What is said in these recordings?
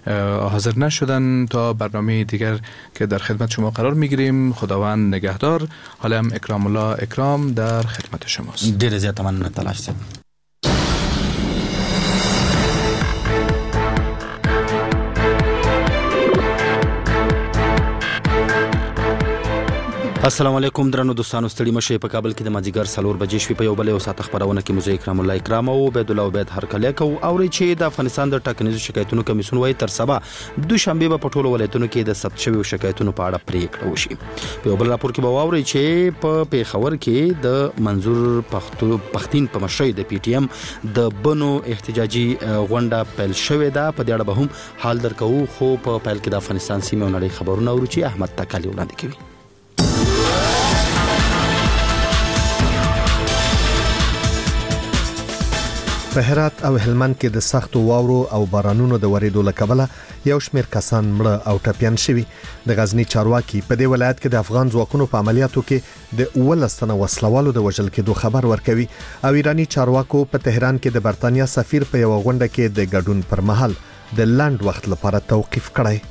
حاضر نشدن. تا برنامه دیگر که در خدمت شما قرار میگیریم، خداوند نگهدار. حالا هم اکرام الله اکرام در خدمت شماست. ډیر زیات مننه تلاش صاحب. السلام علیکم درنو دوستانو، ستړي مشه. په کابل کې د مازیګر 4 بجې شوې. په یو بل یو ساعت خبرونه کې مزه اکرام الله اکرام او عبد الله عبید هر کله کو اوري چې د افغانستان د ټاکنیزو شکایتونو کمیسیون وايي تر سبا دوشنبه په ټولو ولایتونو کې د ثبت شویو شکایتونو په اړه پریکړه وشي. په یو بل راپور کې به واوري چې په پیښور کې د منظور پښتين په مشرۍ د پی ټی ایم د بنو احتجاجي غونډه پیل شوې ده. په دې اړه به هم حال درکو، خو په پیل کې د افغانستان سیمه او نړۍ خبرونه اورو چې احمد تکالی وړاندې کوي. په هرات او هلمند کې د سختو واورو او بارانونو د ورېدو له کبله یو شمېر کسان مړه او ټپیان شوي. د غزنی چارواکي په دې ولایت کې د افغان ځواکونو په عملیاتو کې د 19 تنه وسلوالو د وژل کېدو خبر ورکوي او ایرانی چارواکو په تهران کې د برتانیا سفیر په یو غونډه کې د ګډون پر مهال د لاند وخت لپاره توقیف کړی.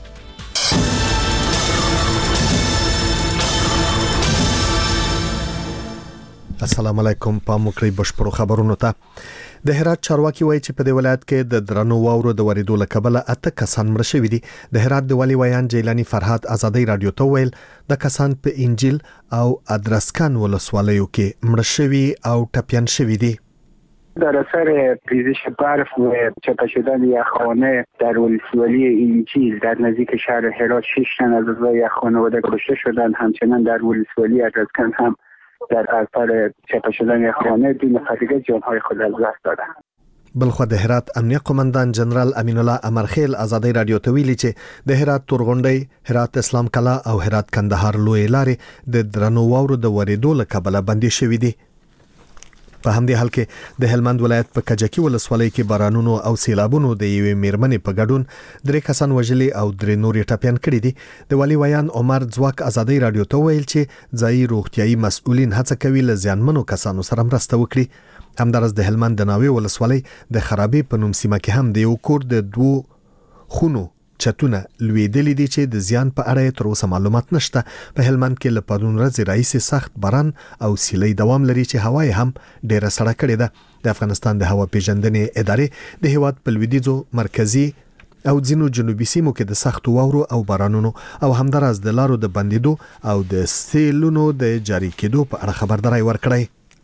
السلام علیکم. په مکرې بشپړو خبرونو ته. د هرات چارواکي وایي چې په دې ولایت کې د درنو واورو د ورېدو له کبله 8 کسان مړه شوي دي. د هرات د والي ویان جیلانی فرهاد آزادۍ رادیو ته ویل د کسان په انجیل او ادرسکان ولسوالیو کې مړه شوي او ټپیان شوي دي. در اثر ریزش برف و چپه شدن یخخانه در ولسوالی انجیل در نزدیک شهر هرات 6 تن از اعضای یک خانواده کشته شدند. همچنین در ولسوالی ادرسکان هم در اثر چپه شدن یخخانه 2 نفر دیگه جانهای خود از دست دادند. بلخو د هرات امنیه قومندان جنرال امین الله امرخیل آزادۍ رادیو ته ویلي چې د هرات تورغونډۍ، هرات اسلام کلا او هرات کندهار لوی لارې د درنو واورو د ورېدو له کبله بندي شوې دي. په همدې حال کې د هلمند ولایت په کجکی ولسوالۍ کې بارانونو او سیلابونو د یوې میرمنې په ګډون 3 کسان وژلي او 3 نور ټپیان کړي دي. د والي ویان عمر ځواک آزادۍ رادیو ته ویل چې ځایي روغتيایي مسؤلین هڅه کوي له ځانمنو کسانو سره مرسته وکړي. همدارس د هلمند د ناوې ولسوالۍ د خرابې په نوم سیمه کې هم د یو کور د 2 خونو چتونه لویدلې دي چې د زیان په اړه تر اوسه معلومات نشته. په هلمند کې له پرون ورځې راهیسې سخت باران او سیلۍ دوام لري چې هوا هم ډېره سړه کړې ده. د افغانستان د هوا پیژندنې ادارې د هیواد په لویدیځو، مرکزي او ځینو جنوبي سیمو کې د سختو واورو او بارانونو او همدارس د لارو د بندیدو او د سیلونو د جاری کېدو په اړه خبرداري ورکړی.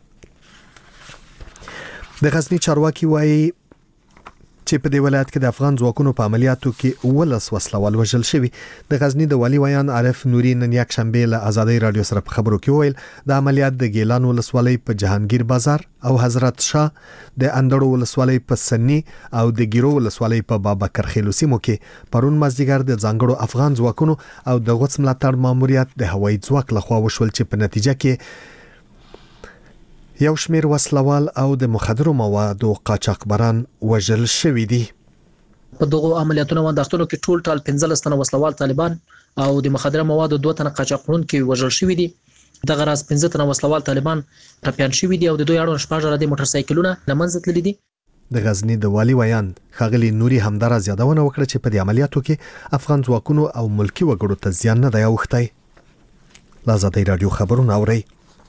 د غزنی چارواکي وایي چې په دې ولایت کې د افغان ځواکونو په عملیاتو کې 19 وسلوال وژل شوي. د غزنی د والي ویان عارف نوري نن یک شنبه له آزادۍ رادیو سره په خبرو کې ویل د عملیات د ګیلان ولسوالۍ په جهانگیر بازار او حضرت شاه، د اندړو ولسوالۍ په سنی او د ګیرو ولسوالۍ په بابکر خیلو سیمو کې پرون مازدیګر د ځانګړو افغان ځواکونو او د غوڅ ملاتړ ماموریت د هوایي ځواک لخوا وشول چې په نتیجه کې یو شمیر وسلوال او د مخدرو موادو قاچاقبران وژل شوي دي. په دغه عملیاتونو باندې کې ټول 15 تنه وسلوال طالبان او د مخدره موادو 2 تنه قاچاقبرونکي وژل شوي دي. دغه راز 15 تنه وسلوال طالبان ټپیان شوي دي او د دوی اړوند شپږ راډي موټر سایکلونه لمنځه تللي دي. د غزنی د والي ویان خاغلی نوري همدارا زیادونه وکړه چې په دې عملیاتو کې افغان ځواکونو او ملکی وګړو ته زیان نه دی اوښتی. آزادۍ رادیو خبرونه اوري.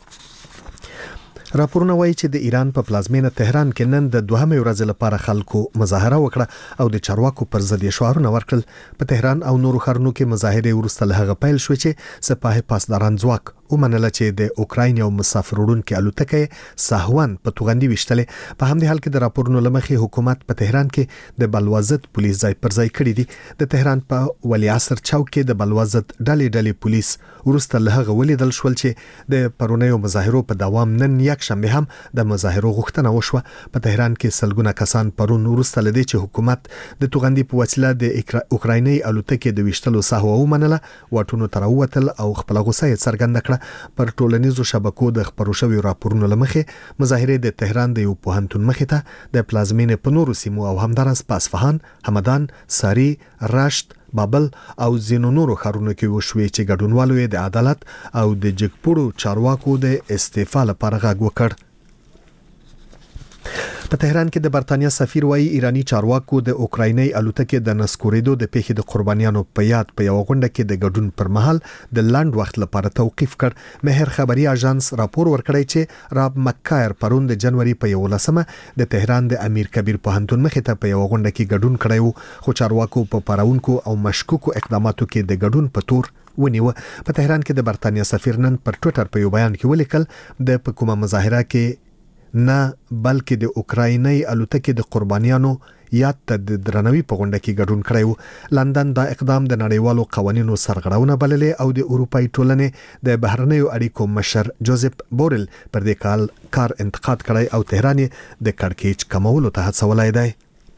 راپورونه وایي چې د ایران په پلازمینه تهران کې نن د 2مې ورځې لپاره خلکو مظاهره وکړه او د چارواکو پر ضد شعارونه ورکړل. په تهران او نورو ښارونو کې مظاهره وروسته له هغه پیل شو چې سپاه پاسداران ځواک ومنله چې د اوکراین یو مسافر وړونکي الوتکه ساهوان په توغندي وشتلې. په همدې حال کې د راپورونو لمخې حکومت په تهران کې د بلوازت پولیس ځای پر ځای کړی دي. د تهران په ولی عصر چوک کې د بلوازت ډلې پولیس وروسته له هغه ولیدل شول چې د پرونیو مظاهرو په دوام نن یک شنبه هم د مظاهرو غوښتنه وشوه. په تهران کې سلګونه کسان پرون وروسته لدی چې حکومت د توغندي په وسیله د اوکرایني الوتکې د وشتلو ساهو ومنله، واټونو تر ووتل او خپل غوسه یې څرګنده کړه. پر ټولنیزو شبکو د خبرو شویو راپورونو لمخې مظاهره د تهران د یو پوهنتون مخې ته د پلازمینې په نورو سیمو او همدارس په اصفهان، همدان، ساری، رشت، بابل او ځینو نورو ښارونو کې وشوي چې ګډونوالو د عدالت او د جګپوړو چارواکو د استعفا لپاره غږ وکړ. په تهران کې د برتانیا سفیر وایي ایرانی چارواکو د اوکرایني الوتکې د نسکوریدو د پیښې د قربانیانو په یاد په یو غونډه کې د ګډون پر مهال د لاند وخت لپاره توقيف کړ. مهر خبري اژانس راپور ورکړی چې راب مکایر پرون د جنوري په 11مه د تهران د امیر کبیر پوهنتون مخې ته په یو غونډه کې ګډون کړی وو، خو چارواکو په پراونکو او مشکوکو اقداماتو کې د ګډون په تور ونیو. په تهران کې د برتانیا سفیر نن پر ټوئیټر په یو بیان کې ولیکل د حکومت مظاهره کې نه بلکې د اوکرایني الوتکې د قربانیانو یاد ته د درنوي په غونډه کې ګډون کړی وو. لندن دا اقدام د نړیوالو قوانینو سرغړونه بللې او د اروپای ټولنې د بهرنیو اړیکو مشر جوزف بورل پر دې کار انتقاد کړی او تهران د کړکېچ کمولو ته هڅولای دی.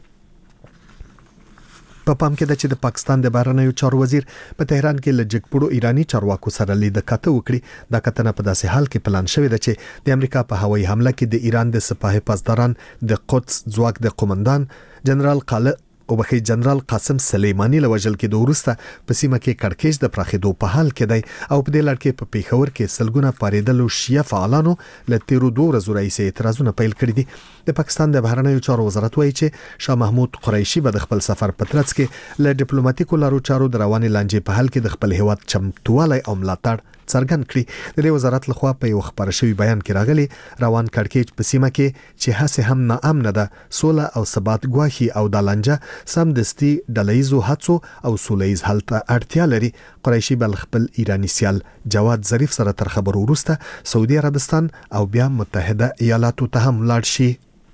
په پام کې ده چې د پاکستان د بهرنیو چارو وزیر په تهران کې لجګپړو ایرانی چارواکو سره لیدل وکړي. دا کتنه په داسې حال کې پلان شوې ده چې د امریکا په هوایي حمله کې د ایران د سپاه پاسداران د قدس ځواک د قومندان جنرال قاسم سلیمانی لوجل کې د ورسته په سیمه کې کړکېچ د پراخېدو په حال کې دی او په دې لړ کې په پیښور کې سلګونه پاریدلو شیعه فعالانو له تیرو 2 ورځو راهیسې اعتراضونه پیل کړي دي. د پاکستان د بهرنیو چارو وزارت وایي چې شاه محمود قریشي به د خپل سفر په ترڅ کې له ډیپلوماټیکو لارو چارو د روانې لانجې په حل کې د خپل هیواد چمتووالی او ملاتړ څرګند کړي. د دې وزارت لخوا په یو خبر شوی بیان کې راغلي روان کړکېچ په سیمه کې چې هڅه هم ناامنه ده، سوله او ثبات ګواهي او د لانجه سمدستي ډلهیزو هڅو او سولهیز حل ته اړتیا لري. قریشي بل خپل ایرانی سیال جواد ظریف سره تر خبرو وروسته سعودي عربستان او بیا متحده ایالاتو ته هم لاړ شي.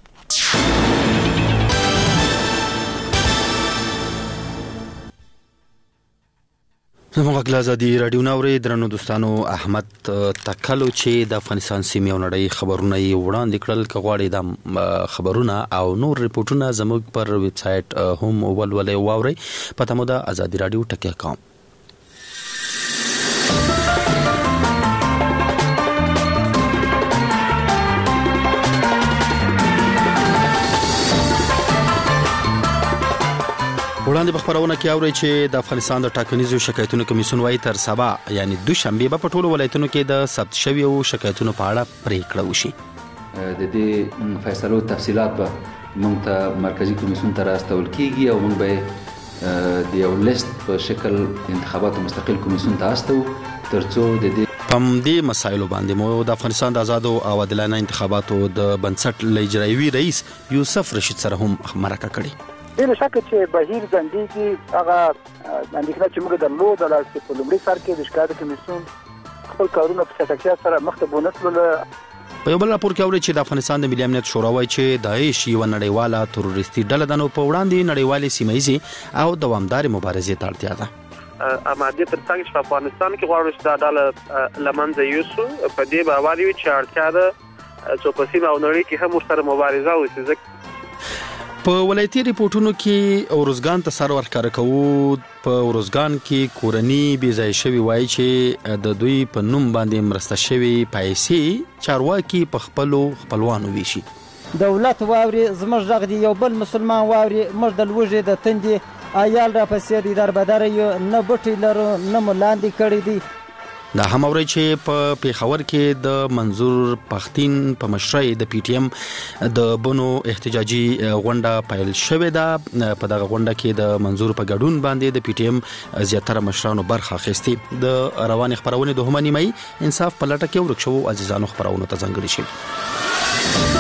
زموږ غږ ازادي رادیو ناوړي درنو دوستانو، احمد تکلو چې د افغانستان سیمې او نړۍ خبرونه یې وړاندې کړل. کغواړي د خبرونه او نور ریپورتونه زموږ پر ویب سټ هم ولولئ واورئ. پته مو ده ازادي رادیو ټکی کام. وړاندې په خبرونه کې اوري چې د افغانستان د ټاکنیزو شکایتونو کمیسیون وايي تر سبا یعنی دوشنبه په ټولو ولایتونو کې د ثبت شویو شکایتونو په اړه پریکړه وشي. د دې فیصلو تفصيلات به موږ ته مرکزی کمیسیون ته راستول کیږي او موږ به د یو لیست په شکل انتخاباتو مستقل کمیسیون ته استو ترڅو د دې پم دې مسایلو باندې مو د افغانستان د آزاد او عادلانه انتخاباتو د بنسټ اجرایوي رئیس یوسف رشید سره هم مرکه کړې. بلا شک چې بهیر ځندېږي هغه اندېښنه چې موږ درلوده چې په لومړي سر کې د شکایت کمیسیون خپل کارونه په چټکتیا سره مخته بونه کړل. په یو بل راپور کې اوري چې د افغانستان د ملي امنیت شورا وايي چې داعش یو نړیواله تروریستي ډله ده، نو په وړاندې نړیوالې سیمایي او دوامدار مبارزې ته اړتیا ده. امادي تر څنګ چې په افغانستان کې غواړو چې دا ډله لمنځه یوسو، په دې باور یو چې اړتیا ده چې په سیمه او نړۍ کې هم ورسره مبارزه وشي. په ولایتي ریپورتونو کې اورزګان ته سر ورکړه کوو. په اورزګان کې کورنی بيځای شوی وایي چې د دوی په نوم باندې مرسته شوی پیسې چارواکي په خپلوانو ویشي. دولت واوري زموږ دغه دی یو بل مسلمان واوري موږ د لوږې د تندې عیال را پسې دي دربدار یو نه بټي لرو نه ملاندې کړی دي. دا هم اوري چې په پیښور کې د منظور پښتين په مشرۍ د پی ټی ایم د بونو احتجاجي غونډه پیل شوې ده. په دغه غونډه کې د منظور په ګډون باندې د پی ټی ایم زیاتره مشرانو برخه اخیستې. د روان خبرونه د همنی مې انصاف په لټه کې ورکشو عزیزانو خبرونه ته ځانګړي شي.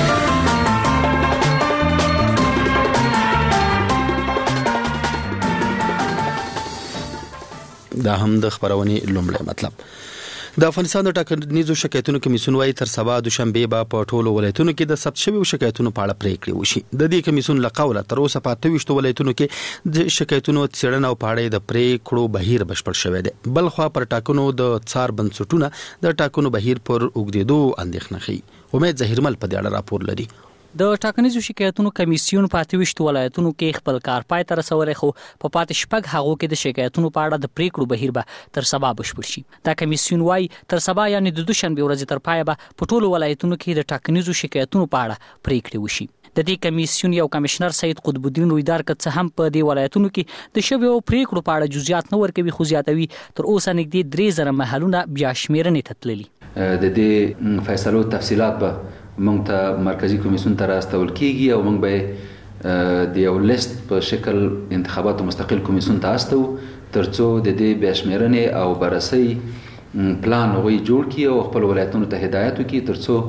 دا هم د خبرونې لومړی مطلب. د افغانستان د ټاکنیزو شکایتونو کمیسیون وايي تر سبا دوشنبه به په ټولو ولایتونو کې د ثبت شویو شکایتونو په اړه پریکړه وشي. د دې کمیسیون له قوله تر اوسه په 28 ولایتونو کې د شکایتونو څېړنه او په اړه د پریکړو بهیر بشپړ شوی دی. بل خو پر ټاکنو د څار بنسټونه د ټاکنو بهیر پر اوږدېدو اندېښنه ښيي. امید ظهیرمل په دې اړه راپور لري. د ټاکنیزو شکایتونو کمیسیون په 28 ولایتونو کې خپل کار پای ته رسولی، خو په پاتې شپږ هغو کې د شکایتونو په اړه د پریکړو بهیر به تر سبا بشپړ شي. دا کمیسیون وايي تر سبا یعنی د دوشنبه ورځې تر پایه به په ټولو ولایتونو کې د ټاکنیزو شکایتونو په اړه پریکړې وشي. د دې کمیسیون یو کمشنر سید قطب الدین رویدار کڅ هم په دې ولایتونو کې د شویو پریکړو په اړه جزئیات نه ورکوي، خو زیاتوي تر اوسه نږدې 3000 محلونه بیا شمیرنې ته تللي. د دې فیصلو تفصيلات به موږ ته مرکزی کمیسیون ته راستول کیږي او موږ به د یو لیست په شکل انتخاباتو مستقل کمیسیون ته استو ترڅو د دې بشمیرنې او بررسي پلان وی جوړ کی او خپل ولایتونو ته هدایت وکړي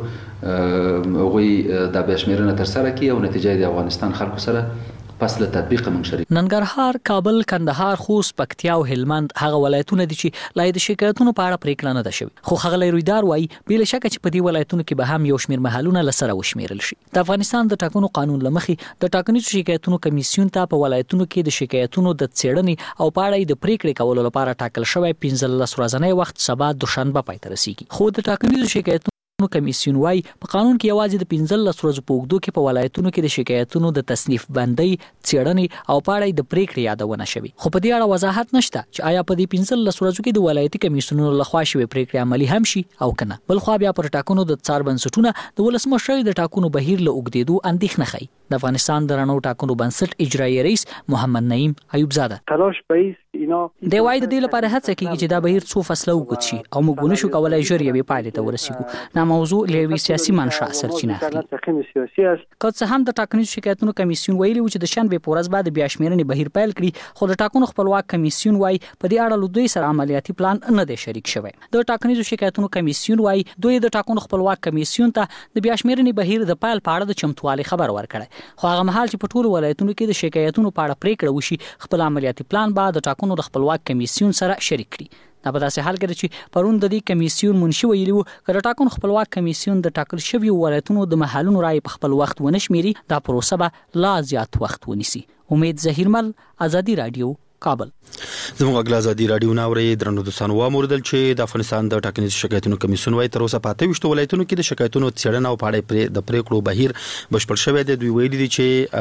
ترڅو وی د بشمیرنه تر سره کی او نتیجه د افغانستان خلکو سره پس له تطبیق موږ شریک. ننګرهار، کابل، کندهار، خوست، پکتیا او هلمند هغه ولایتونه دي چې لای د شکایتونو په اړه پریکړه نه ده شوې، خو هغه رویدار وایي بل شک چې په دې ولایتونو کې به هم یو شمیر محلونه لسره وشمیرل شي. د افغانستان د ټاکنو قانون لمخې د ټاکنیزو شکایتونو کمیسیون ته په ولایتونو کې د شکایتونو د څېړنې او په اړه د پریکړې کولو لپاره ټاکل شوی 15 ورځنی وخت سبا دوشنبه پای ته رسیږي. خو د ټاکنیزو شکایتونو کمیسیون وايي په قانون کې یوازې د 15 ورځې په اوږدو کې په ولایتونو کې د شکایتونو د تصنیف بندۍ، څېړنې او په اړه د پریکړې یادونه شوې، خو په دې اړه وضاحت نشته چې آیا په دې 15 ورځو کې د ولایتي کمیسیونونو لخوا شوې پریکړې عملي هم شي او کنه. بل خو بیا پر ټاکنو د څار بنسټونه د ولسمشر د ټاکنو بهیر له اوږدېدو اندېښنه ښيي. د افغانستان د رڼو ټاکنو بنسټ اجرایي رئیس محمد نعیم ایوب زاده تلاش به دی وایي د دې لپاره هڅه کیږي چې دا بهیر څو فصله وګت شي او موږ ونشو کولای ژر یوې پایلې ته ورسیږو. دا موضوع له سیاسي منشأ سرچینه اخلي. که څه هم د ټاکنیزو شکایتونو کمیسیون ویلي و چې د شنبې په ورځ بعد بیا شمیرنې بهیر پیل کړي، خو د ټاکنو خپلواک کمیسیون وایي په دې اړه له دوی سره عملیاتي پلان نه دی شریک شوی. د ټاکنیزو شکایتونو کمیسیون وایي دوی د ټاکنو خپلواک کمیسیون ته د بیا شمیرنې بهیر د پیل په اړه د چمتووالي خبر ورکړی، خو هغه مهال چې په ټولو ولایتونو کې د شکایتونو په اړه پریکړه وشي خپل عملیاتي پلان به د ټاکنو د خپلواک کمیسیون سره شریک کړي. دا په داسې حال کې چې پرون د دې کمیسیون منشي ویلي و چې د ټاکنو خپلواک کمیسیون د ټاکل شویو ولایتونو د محلونو رای په خپل وخت ونه شمیري، دا پروسه به لا زیات وخت ونیسي. امید ظهیرمل، آزادی رادیو، کابل. زموږ غلا ازادي رادیو ناوړې درنو دوستانو واموردل چې د افغانستان د ټاکنیزو شکایتونو کمیسیون وايي تر اوسه 25 ولایتونو کې د شکایتونو څېړنه او پاړې د پریکړو بهیر بشپړ شوی دی. دوی ویلي دي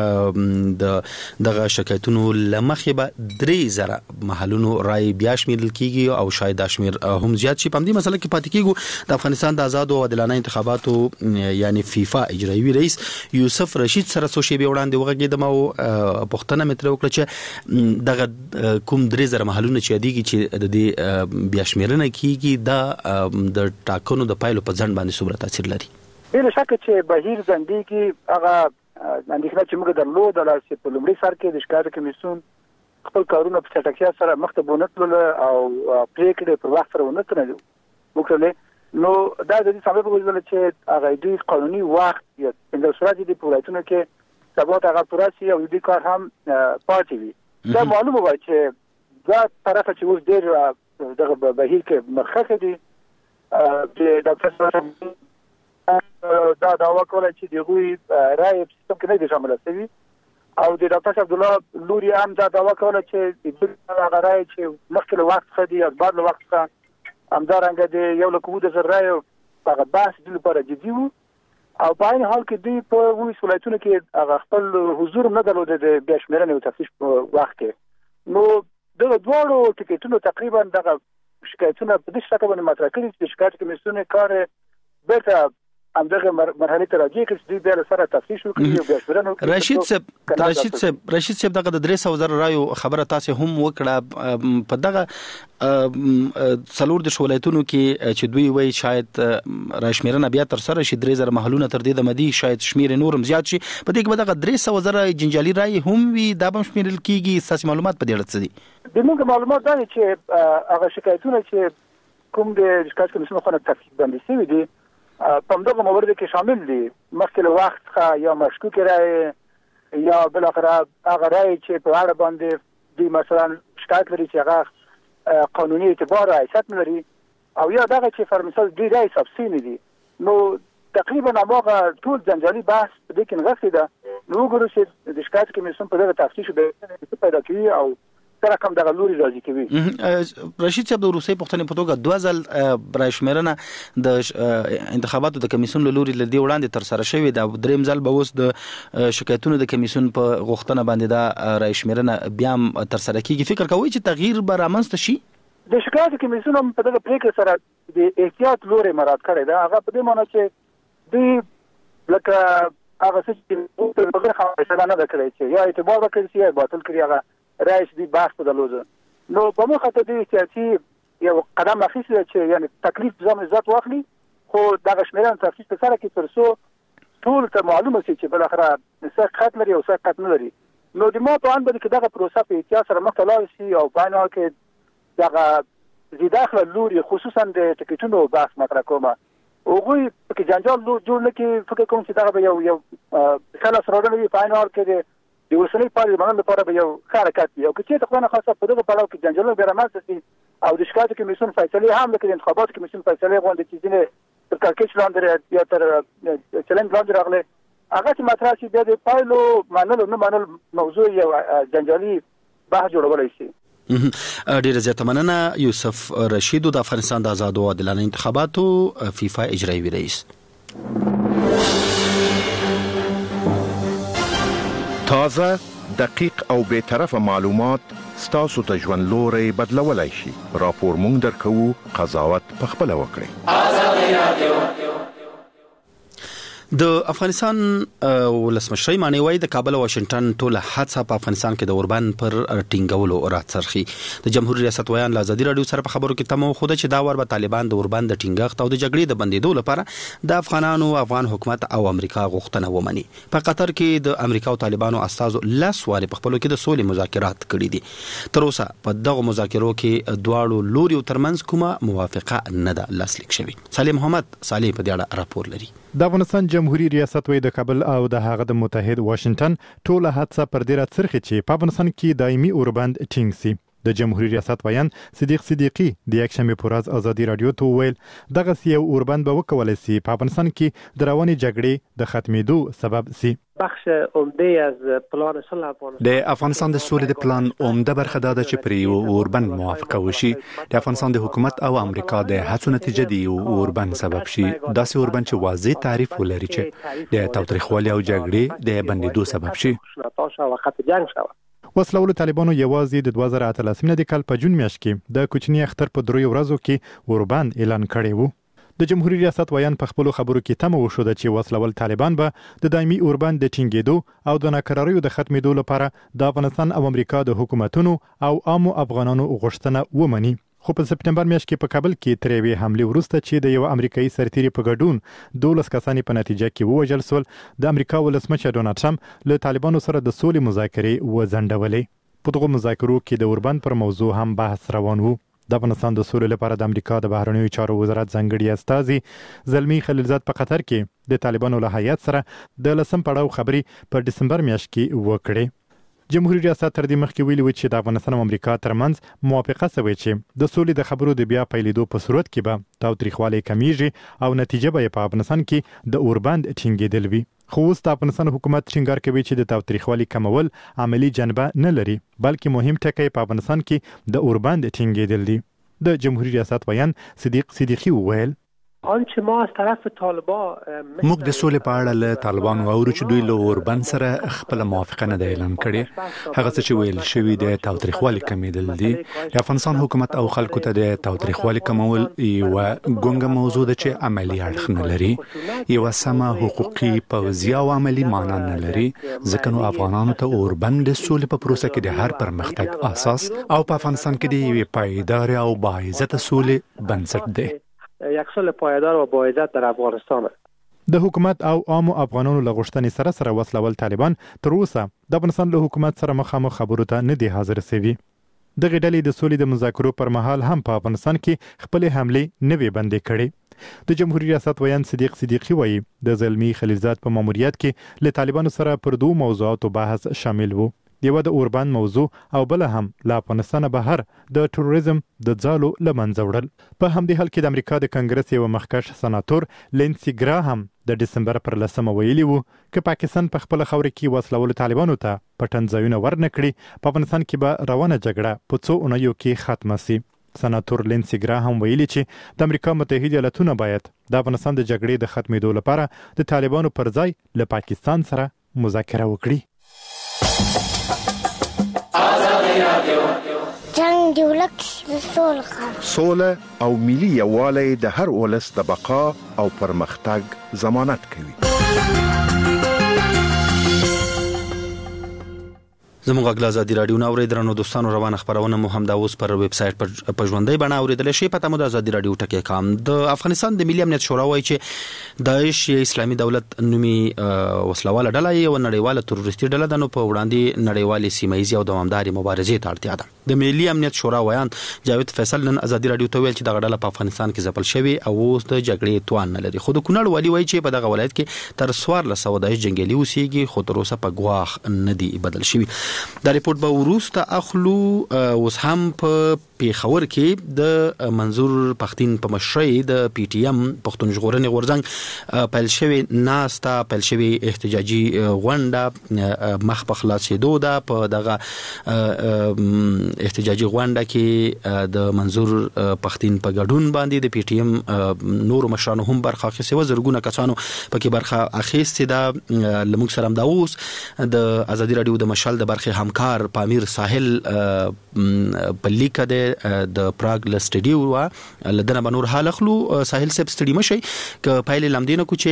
چې دغه شکایتونو لمخې به 3000 محلونو رای بیا شمیرل کیږي او شاید دا شمیر هم زیات شي. په دې مسله کې پاتې کیږو د افغانستان د آزاد او عادلانه انتخاباتو یعنی فیفا اجرایي رئیس یوسف رشید سره څو شی به وړاندې وغږیدم او پښتنه متر وکړه چې دغه کوم 3000 محلونه چې دیږي چې د دې بیا شمیرنه کیږي دا د ټاکنو د پایلو په ځند باندې څومره تاثیر لري. بل شک چې بهیر ځندېږي هغه اندېښنه چې موږ درلوده چې په لومړي سر کې د شکایت کمیسیون خپل کارونه په چټکتیا سره مخته بونه تلل او پریکړې په وخت سره ونه کړل وکړل، نو دا د دې سبب وګرځول چې هغه د قانوني وخت یا د سوراتي د پولایتونو کې سبا هغه پروسې او د کار هم پاتې وي. دا معلومه وای چې دا طرف چې اوس ډېر دغه بهیر کې مخکې دي چې ډاکټر صاحب دا دعوا کوله چې دغه رای سیستم کې نه دي شامل شوی او د ډاکټر عبدالله لوري هم دا دعوا کوله چې د هغه رای چې مخکې له وخت څخه دي او بعد له وخت څخه همدارنګه د 1,000 رای هغه بحث د لپاره جدي وو او په عین حال کې دوی په وایي ولایتونو کې هغه خپل حضور نه درلود د بیا شمیرنې او تفتیش په وخت کې. نو دغه دواړو ټیکټونو تقریبا دغه شکایتونه په دې شکل باندې مطرح کړي چې شکایت کمیسیون کار بیرته همدغه مرحله ته راځي چې دوی بیا سره تفتیش وکړي او بیا شمیرنه وکړي. رشید صاحب دغه د 300,000 رایو خبره تاسو هم وکړه په دغه څلور د ولایتونو کې چې دوی وایي شاید راشمیرنه بیا تر سره شي 3000 محلونه تر دې د مدي شاید شمیر نورم زیات شي، په دې کې به دغه 300,000 جنجالي رای هم وي دا به شمیرل کیږي. اساسي معلومات په دې اړه څه دي؟ د موږ معلومات دا چې هغه شکایتونه چې کوم د شکایت کمیسیون خو نه تفصیل باندې شوی دي په همدغه موارد کې شامل دي، مخکې له وخت څخه یا مشکوک رای یا بل اخر هغه رای چې په اړه باندې دوی مثلا شکایت لري چې هغه قانوني اعتبار حیثیت لري او یا دغه چې فرمسل دوی رای سبسین دي. نو تقریبا هغه ټول جنجالي بحث په دې کې نغښتې ده. نو وګورو چې د شکایت کمیسیون په دغه تفتیش به پیدا کوي او سره کوم دغه لوري راځي کوي. رشید صاحب د روسي پښتنې په توګه 2000 راشمیرنه د انتخاباتو د کمیسیون لوري لدی وړاندې تر سره شوې ده. دریم ځل به اوس د شکایتونو د کمیسیون په غوښتنه باندې دا راشمیرنه بیا تر سره کیږي. فکر کوئ چې تغییر به رامنځته شي؟ د شکایت کمیسیون په دغه پریکړه سره د احتیاط لوري مراد کړی ده. هغه په دې معنی چې دوی لکه هغه څه چې په هغه فیصله نه کړی چې یا اعتبار وکړي یا باطل کړي هغه رئیس دی بحث په دلوزه. نو په مخه ته د سیاسي یو قدم اخیسته چې یعنی تکلیف ځم عزت واخلي خو دغه شمیرنه تفصیل سره کې ترسو ټول ته معلومه شي چې بل اخره څه خط لري او څه خط نه لري. نو د ما په اند باندې کې دغه پروسه په احتیاط سره مخ ته لاړ شي او په عین حال کې دغه زیداخله لوري خصوصا د ټکټونو بحث مطرح کومه هغوی پکې جنجال جوړ نه کړي. فکر کوم چې دغه به یو خلاص راوړل په عین حال کې د اوسنۍ پارلمان لپاره به یو حرکت وي او چې تقریبا خاصه په دغه پړاو کې جنجال به رامنځته شي او د شکایت کمیسیون فیصله هم لکه د انتخاباتو کمیسیون فیصله غونډه چې ځینې تر کړکېچ لاندې یا تر چلنج لاندې راغلي هغه چې مطرح شي بیا د پایلو منلو نه منل موضوع یو جنجالي بحث جوړولی شي. ډیره زیاته مننه یوسف رشید د افغانستان د آزاد او عادلانه انتخاباتو فیفا اجرایي رئیس. تازه، دقیق او بے طرفه معلومات ستاسو ته ژوند لوري بدلولای شي. راپور مونږ درکوو، قضاوت پخپله وکړئ. آزاد رادیو. د افغانستان ولسمشر مانی وای د کابل او واشنگټن ټول حادثه په افغانستان کې د اوربان پر ټینګولو راڅرخي. د جمهوریت ریاست ویان له ازادي رادیو سره په خبرو کې تمو خوده چې دا ور به طالبان د اوربان د ټینګښت او د جګړې د بندیدو لپاره د افغان حکومت او امریکا غوښتنه ومني. په قطر کې د امریکا او طالبانو استازو لاسوال په خپلو کې د سولې مذاکرات کړي دي. تر اوسه په دغه مذاکرو کې دواړو لوري ترمنځ کومه موافقه نه ده لاسلیک شوې. صالح محمد صالح په دې اړه راپور لري. د افغانستان جمهوریت ریاست وای د کابل او د هغه د متحد واشنگټن ټوله حادثه پر ډیره څرخي چې په افغانستان کې دایمي اوربند ټینګ سي. د جمهوریت ریاست ویان صدیق صدیقی د یک شنبه پر ورځ ازادي رادیو ته ویل دغه یو اوربند به وکولای سي په افغانستان کې د رواني جګړې د ختمېدو سبب سي. بخش عمده از پلان صلح افغانستان د افغانستان د سولې د پلان عمده برخه دا ده چې پر یو اوربند موافقه وشي. د افغانستان د حکومت او امریکا د هڅو نتیجه دی یو اوربند سبب شي. داسې اوربند چې واضح تعریف ولري چې د تاوتریخوالي او جګړې د بندیدو سبب شي. وسلوال طالبانو یوازې د 2018 د کال په جون میاشت کې د کوچنی اختر په 3 ورځو کې اوربند اعلان کړی وو. د جمهوریت ریاست ویان په خپل خبرو کې تمه وشوده چې وسلوال طالبان به د دایمي اوربند د ټینګېدو او د ناکراریو د ختمېدو لپاره د افغانستان او امریکا د حکومتونو او عامو افغانانو غوښتنه ومني. خو په سپټمبر میاشت کې په کابل کې تر یوې حملې وروسته چې د یو امریکایي سرتیري په ګډون 12 کسانې په نتیجه کې ووژل شول، د امریکا ولسمشر ډونالډ ټرمپ له طالبانو سره د سولې مذاکرې وځنډولې. په دغه مذاکرو کې د اوربند پر موضوع هم بحث روان وو. د افغانستان د سولې لپاره د امریکا د بهرنیو چارو وزارت ځانګړي استازي زلمی خلیلزاد په قطر کې د طالبانو له هیات سره د لسم پړاو خبري په دسمبر میاشت کې وکړې. جمهوریت ریاست تر دې مخکې ویلي و چې د افغانستان او امریکا ترمنځ موافقه شوې چې د سولې د خبرو د بیا پیلېدو په صورت کې به تاوتریخوالی کمیږي او نتیجه به په افغانستان کې د اوربند ټینګېدل وي. خو اوس د افغانستان حکومت ټینګار کوي چې د تاوتریخوالي کمول عملی جنبه نه لري، بلکې مهم ټکی په افغانستان کې د اوربند ټینګېدل دي. د جمهوریت ریاست ویان صدیق صدیقی وویل آنچه ما از طرف طالبان موږ د سولې په اړه له طالبانو اورو چې دوی له اوربند سره خپل موافقه نه ده اعلان کړې. هغه څه چې ویل شوي د تاوتریخوالي کمیدل دي. د افغانستان حکومت او خلکو ته د تاوتریخوالي کمول یوه ګونګه موضوع ده چې عملی اړخ نه لري، یوه سمه حقوقي پوځي او عملی معنا نه لري، ځکه نو افغانانو ته اوربند د سولې په پروسه کې د هر پرمختګ اساس او په افغانستان کې د یوې پایدار او باعزته سولې بنسټ دی. یک سال پایدار و باعزت در افغانستان. د حکومت او عامو افغانانو له غوښتنې سره سره وسلوال طالبان تر اوسه د افغانستان له حکومت سره مخامخ خبرو ته نه دي حاضر شوي. دغه ډلې د سولې د مذاکرو پر مهال هم په افغانستان کې خپل حملې نه وي بندې کړې. د جمهوریت ریاست ویان صدیق صدیقی وایي د زلمی خلیلزاد په ماموریت کې له طالبانو سره پر 2 موضوعاتو بحث شامل وو. یو د اوربند موضوع او بل هم له افغانستان بهر د تروریزم د ځالو لمنځه وړل. په همدې حال کې د امریکا د کنګرس یو مخکښ سناتور لینسی ګراهم د دسمبر پر 10 ویلي وو چې پاکستان په خپل خاور کې وسلوال طالبانو ته پټن ځایونه ورنکړي، په افغانستان کې به روانه جګړه په 2 اونیو کې ختمه سي. سناتور لینسی ګراهم ویلي چې د امریکا متحده ایالاتونه باید د افغانستان د جګړې د ختمېدو لپاره د طالبانو پر ځای له پاکستان سره مذاکره وکړي. جنگ دی ولک سوله او ملي یووالی د هر ولس د بقا او پرمختګ ضمانت کوي. زموږ غږ ازادي رادیو نو اوریدلو دوستانو روانه خبرونه مو هم دا اوس پر ویب سټ په ژوندۍ بڼه اوریدل شي. پته مو د ازادي رادیو ټکی کام د افغانستان د ملي امنیت شورا وایي چې داعش اسلامي دولت نومي وسلواله ډله یو نړیواله تروریستي ډله ده، نو په وړاندې نړیوالې سیمایي او دوامداري مبارزې ته اړتیا ده. د ملي امنیت شورا ویان جاوید فیصل نن ازادي رادیو ته ویل چې د ډله په افغانستان کې ځپل شوی او اوس د جګړې توان نه لري. خو د کونړ والی وایي چې په دغه ولایت کې تر 1400 داعش جنگیالي اوسېږي، خو تر اوسه په ګواخ نه دی بدل شوی. دا ریپورت به وروسته اخلو. اوس هم په پیښور کې د منظور پښتين په مشرۍ د پی ټی ایم پښتون ژغورنې غورځنګ پیل شوی ناستا پیل شوی احتجاجي غونډه مخ په خلاصېدو ده. په دغه احتجاجي غونډه کې د منظور پښتين په ګډون باندې د پی ټی ایم نور مشرانو هم برخه اخیستې و، زرګونه کسانو پکې برخه اخیستې ده. لموږ سره د اوس د ازادي رادیو د مشال د برخه همکار پامیر ساحل په لیکه ده د پراګ لسټډیو وا لدنه بنور حال خلو ساحل سب سټډی مشي ک پایله لمدینه کو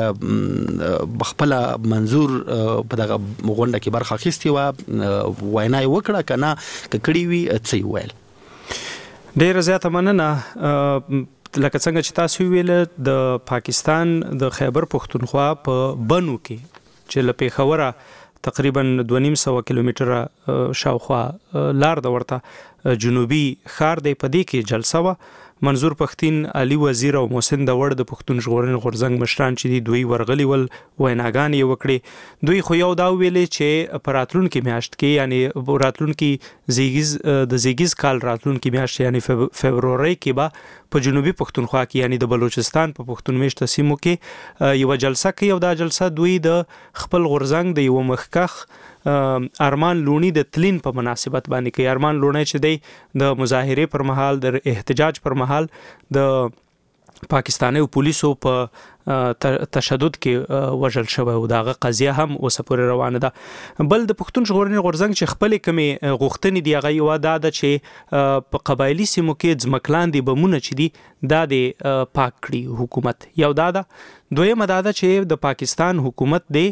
چې بخپل منظور په دغه غونډه کې برخه اخیستې و، وینای وکړه کنه کړي وی څه ویل. ډیر زیاته مننه. لکه څنګه چې تاسو ویل د پاکستان د خیبر پختونخوا په بنو کې چې له پیښوره تقریبا 2.5 کیلومتره شاوخوا لار د ورته جنوبي ښار دی. په دې کې جلسه و. منظور پښتين، علي وزیر او محسن داوړ د پښتون ژغورنې غورځنګ مشران چې دی دوی ورغلي ول، ویناګان یې وکړي. دوی خو یو دا ویلې چې په راتلونکي میاشت کې یعنی راتلونکي زیږیز کال راتلونکي میاشت یعنی فبروري کې به په جنوبي پښتونخوا کې یعنی د بلوچستان په پښتون میشت سیمو کې یو جلسه کوي. او دا جلسه دوی د خپل غورځنګ د یو مخکخ ارمان لونی د تلین په مناسبت باندې کوي. ارمان لونی چې دی د مظاهره پر مهال د احتجاج پر مهال د پاکستاني پولیسو په تشدد کې وژل شوی او داغه قضیه هم اوس پورې روانه ده. بل د پښتون ژغورنې غورځنګ چې خپل کمی غوښتنې دی هغه یو دا ده چې په قبایلی سیمو کې ځمکلاندې بمونه چې دي دا د پاک کړي حکومت. یو دا ده. دویمه دا ده چې د پاکستان حکومت دی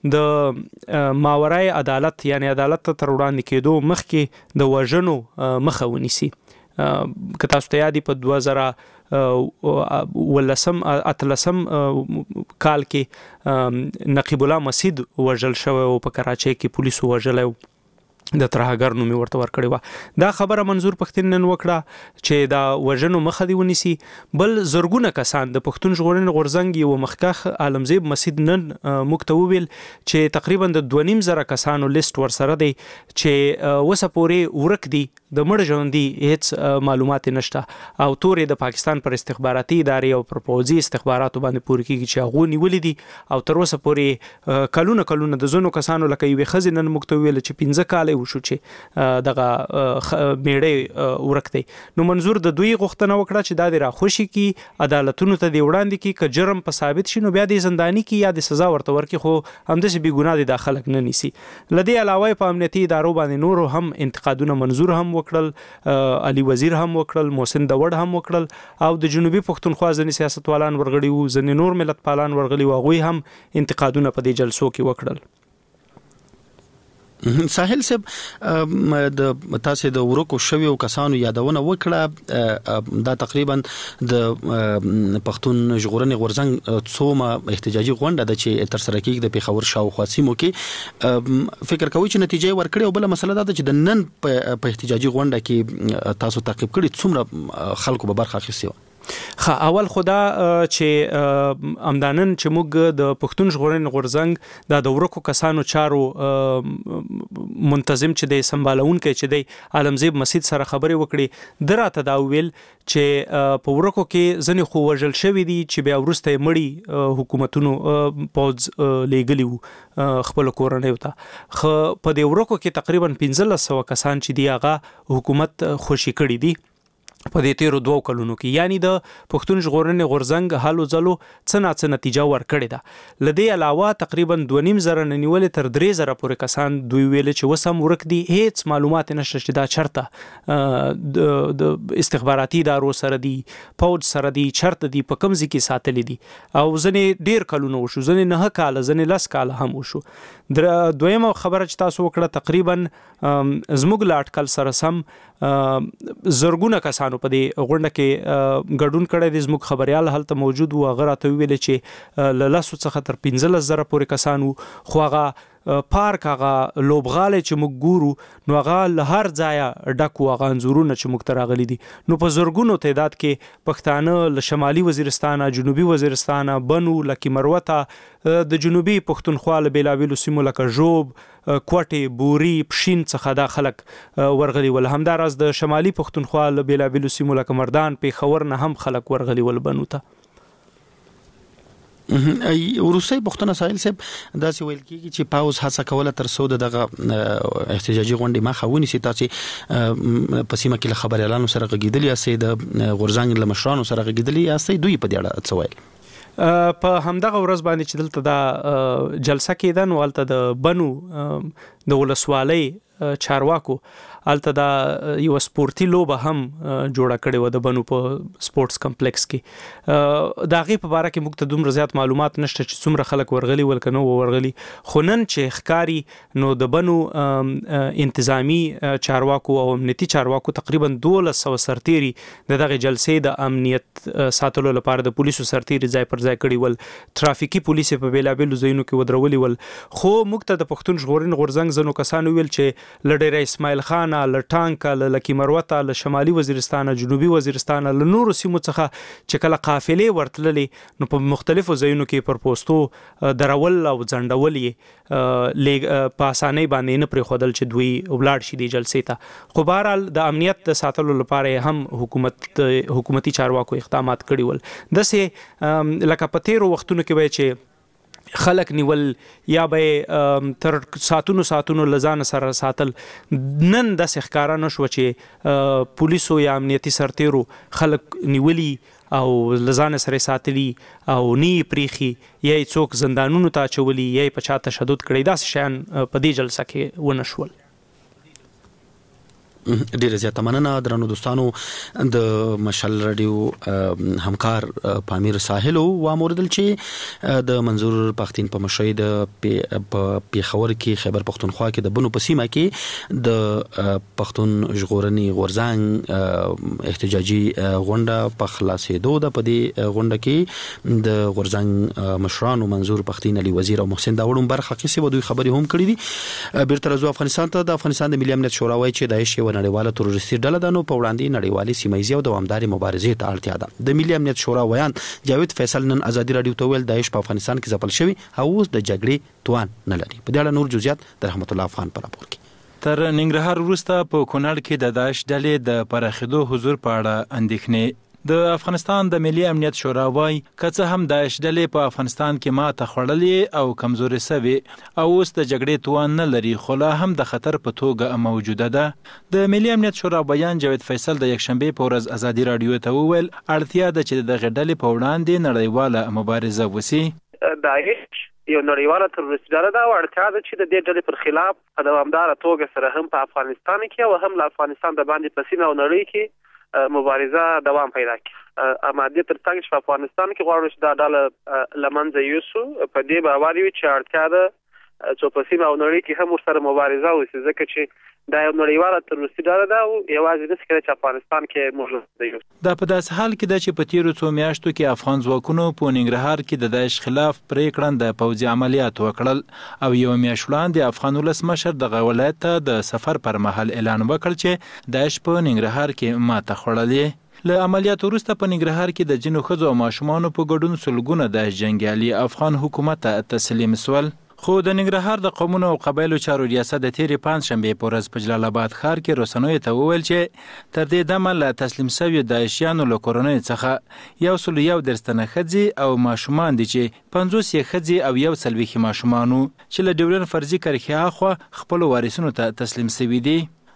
د ماورای عدالت یعنی عدالت ته تر وړاندې کېدو مخکې د وژنو مخه ونیسي. که تاسو ته یادي په 2018 کال کې نقیب الله مسعود وژل شوی او په کراچۍ کې پولیسو وژلی د ترهګر نومي ورته ورکړی و. دا خبره منظور پښتين نن وکړه چې دا وژنو مخه دی ونیسي. بل زرګونه کسان د پښتون ژغورنې غورځنګ یو مخکخ عالمزیب مسعود نن مکته ویل چې تقریبا د 2.5 کسانو لیست ورسره دی چې وسه پورې ورک دي د مړ ژوندۍ هیڅ معلومات نشته او تورې د پاکستان پر استخباراتي ادارې او پر پوځي استخباراتو باندې پوری کیږي چې هغه نیولې دي او تر اوسه پورې کلونه د زونو کسانو لکه یو خزینن مکته ویل چې 15 کال وشو چې دغه میړې ورک دی. نو منظور د دوی غوښتنه وکړه چې دا د راخوشي کی عدالتونو ته دی وړاندې کی ک جرم په ثابت شي نو بیا د زندانی کی یا د سزا ورته ورکي، خو همداسې بی ګناه دي داخلك نه نیسي. لدی علاوه په امنیتي ادارو باندې نور هم انتقادونه منظور هم وکړل، علي وزیر هم وکړل، محسن داوړ هم وکړل او د جنوبي پښتونخوا ځنې سیاستوالان ورغړي وو، ځنې نور ملت پالان ورغلي وو، هغوی هم انتقادونه په دې جلسو کې وکړل. ساحل صاحب د تاسو د ورکو شوی او کسانو یادونه وکړه. دا تقریبا د پښتون ژغورنې غورځنګ څومره احتجاجي غونډه ده چې تر سره کېږي د پیښور شاوخوا سیمو کې. فکر کوي چې نتیجه ورکړي او بل مسله دا ده چې د نن په احتجاجي غونډه کې تاسو تعقیب کړي څومره خلکو به برخه اخیستي و؟ اول خدا چې امدانن چې موږ د پښتون ژغورنې غورځنګ د ورکو کسانو چارو منتظم چې د سمبالونکو چې د عالمزیب مسعود سره خبرې وکړي دراته دا ویل چې په ورکو کې ځنې خو وژل شوی دي چې بیا ورسته مړی حکومتونو پوز لیګلی وو خپل کورنۍ ته. خو په دې ورکو کې تقریبا 1500 کسان چې دی هغه حکومت خوشی کړی دي په دې تیرو 2 کلونو کې، یعنی د پښتون ژغورنې غورځنګ هلو ځلو څه نتیجه ورکړې ده. لدې علاوه تقریبا 2.5 زره نیولې تر 3 زره پورې کسان دوی ویل چې وسم ورک دي، هیڅ معلومات نشته چې دا چرته د استخباراتي ادارو سره دي، پوج سره دي، چرته دي، په کوم ځای کې ساتلې دي، او ځنې ډیر کلونه وشو، ځنې 9 کاله، ځنې 10 کاله هم وشو. دویمه خبره چې تاسو وکړه، تقریبا زموږ لا اټکل سره سم زرګونه کسانو په دې غونډه کې ګډون کړی دی. زموږ خبريال هلته موجود و، هغه راته ویل چې له 10 څخه تر 15 زره پورې کسان وو، خو هغه پارک، هغه لوبغاله چې موږ ګورو نو هغه له هر ځایه ډک و، هغه انځورونه چې موږ ته راغلي دي. نو په زرګونو تعداد کې پښتانه له شمالي وزیرستان، جنوبي وزیرستان، بنو، لکي مروته، د جنوبي پښتونخوا له بیلابیلو سیمو لکه ژوب، کوټې، بوري، پښین څخه دا خلک ورغلي ول. همداراز د شمالي پښتونخوا له بیلابیلو سیمو لکه مردان، پیښور نه هم خلک ورغلي ول بنو ته. وروستی پښتون سایل صاحب داسې ویل کیږي چې پاوز هڅه کوله تر څو دغه احتجاجي غونډې مخه ونیسي. تاسو په سیمه کې له خبريالانو سره غږیدلی یاستئ، د غورځنګ له مشرانو سره غږیدلی یاستئ، دوی په دې اړه څه ویل؟ په همدغه ورځ باندې چې دلته دا جلسه کېده نو هلته د بنو د ولسوالۍ چارواکو هلته دا یو سپورتي لوبه هم جوړه کړې و د بنو په سپورتس کمپلیکس کې. د هغې په باره کې موږ ته دومره زیات معلومات نشته چې څومره خلک ورغلي ول که نه ورغلي، خو نن چې ښکاري نو د بنو انتظامی چارواکو او امنیتي چارواکو تقریبا 1200 سرتیري د دغه جلسې د امنیت ساتلو لپاره د پولیسو سرتیري ځای پر ځای کړي ول، ترافیکي پولیس په بیلابیلو ځایونو کې ودرولي ول. خو موږ ته د پښتون ژغورنې غورځنګ ځینو کسانو ویل چې له ډېره اسماعیل خان، له ټانکه، له لکي مروته، له شمالي وزیرستان، جنوبي وزیرستان، له نورو سیمو څخه چې کله قافلې ورتللې نو په مختلفو ځایونو کې پر پوستو درول او ځنډول یې په اسانۍ باندې نه پرېښودل چې دوی ولاړ شي دې جلسې ته. خو بهرحال د امنیت د ساتلو لپاره هم حکومتي چارواکو اقدامات کړي ول. داسې لکه په تېرو وختونو کې به چې خلک نیول یا به تر ساتونو لزان سره ساتل، نن داسې ښکارا نشو چې پولیسو یا امنیتي سرتیرو خلک نیولي او لزان سره ساتلی او نی پریخي یا څوک زندانونو ته اچولي یا په چا تشدد کړی، داسې شیان په دې جلسه کې ونه شول. ډیره زیاته مننه درنو دوستانو. د مشال رادیو همکار پامیر ساحل او موردل چې د منظور پښتين په مشرۍ د پیښور کې خیبر پښتونخوا کې د بنو په سیمه کې د پښتون ژغورنې غورځنګ احتجاجي غونډه په خلاصېدو ده. په دې غونډه کې د غورځنګ مشرانو منظور پښتين، علي وزیر او محسن داوړم برخه اخیستې، دوی خبرې هم کړې دي. بیرته راځو افغانستان ته. د افغانستان د ملي امنیت شورا وایي چې داعش یو نړیواله تروریستي ډله ده، نو په وړاندې نړیوالې سیمایي او دوامدارې مبارزې ته اړتیا ده. د ملي امنیت شورا ویان جاوید فیصل نن ازادي رادیو ته ویل داعش په افغانستان کې ځپل شوی او اوس د جګړې توان نه لري. په دې اړه نور جزئیات د رحمت الله افغان په راپور کې. تر ننګرهار وروسته په کونړ کې د داعش ډلې د پراخېدو حضور په اړه اندېښنې. د افغانستان د ملي امنیت شورا وايي که څه هم داعش ډلې په افغانستان کې ماته خوړلې او کمزوري سوي او اوس د جګړې توان نه لري، خو لا هم د خطر په توګه موجوده ده. د ملي امنیت شورا بیان جاوید فیصل د یکشنبه په ورځ ازادي رادیو ته وویل اړتیا ده چې دغه ډلې په وړاندې نړیواله مبارزه وشي. داعش یو نړیواله تروریستي ډله ده او اړتیا ده چې د دې ډلې پر خلاف په دوامداره توګه سره هم په افغانستان کې او هم له افغانستان د باندې په سیمه او نړۍ کې مبارزه دوام پیدا کړي. اما دې تر څنګ چې په افغانستان کې غواړو چې دا ډله له منځه یوسو، په دې باور یو چې اړتیا ده چې په سیمه او نړۍ کې هم ورسره مبارزه وشي، ځکه چې دا یو نړیواله تروریستي ډله ده او یوازې نشي کېدای چې افغانستان کې موجود دی. دا په داسې حال کې ده چې په تیرو څو میاشتو کې افغان ځواکونو په ننګرهار کې د داعش خلاف پریکړه د پوځي عملیات وکړل او یو میاشت وړاندې افغان ولسمشر دغه ولایت ته د سفر پر مهال اعلان وکړ چې داعش په ننګرهار کې ماته خوړلې. له عملیاتو وروسته په ننګرهار کې د ځینو ښځو او ماشومانو په ګډون سلګونه داعش جنګیالي افغان حکومت ته تسلیم سول. خو د ننګرهار د قومونو او قبایلو چارو ریاست د تیرې پنځشنبې په ورځ په جلال آباد ښار کې رسنیو ته وویل چې تر دې دمه له تسلیم شویو داعشیانو له کورنیو څخه 101 تنه ښځې او ماشومان دي چې 50 ښځې او 140 ماشومانو چې له ډیورن فرضي کرښې اخوا خپل وارثینو ته تسلیم شوي دي.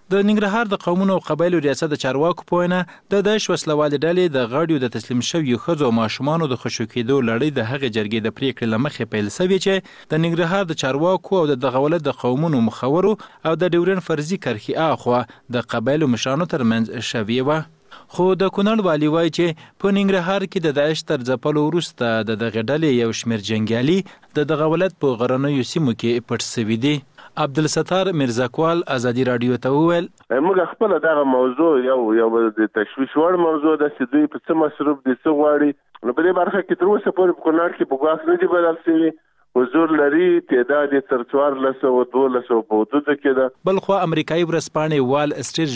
د ننګرهار د قومونو او قبایلو ریاست د چارواکو په وینا د داعش وسلوالې ډلې د غاړیو د تسلیم شویو ښځو او ماشومانو د خوشو کېدو لړۍ د هغې جرګې د پریکړې له مخې پیل شوې چې د ننګرهار د چارواکو او د دغه ولایت د قومونو مخورو او د ډیورن فرضي کرښې اخوا د قبایلو مشرانو ترمنځ شوې وه. خو د کونړ والي وایي چې په ننګرهار کې د داعش تر ځپلو وروسته د دغې ډلې یو شمېر جنګیالي د دغه ولایت په غرنیو سیمو کې پټ شوي دي. عبدالستار مرزاکوال ازادي رادیو ته وویل موږ خپل دغه موضوع یو د تشویش وړ موضوع ده چې دوی په څه مصروف دي څه غواړي. نو په دې برخه کې تر اوسه پورې په کونړ کې په ګواښ نه دي بدل شوي. حضور لري تعداد یې تر 1412 په حدودو کې ده. بلخوا امریکایي ورځپاڼې وال سټریټ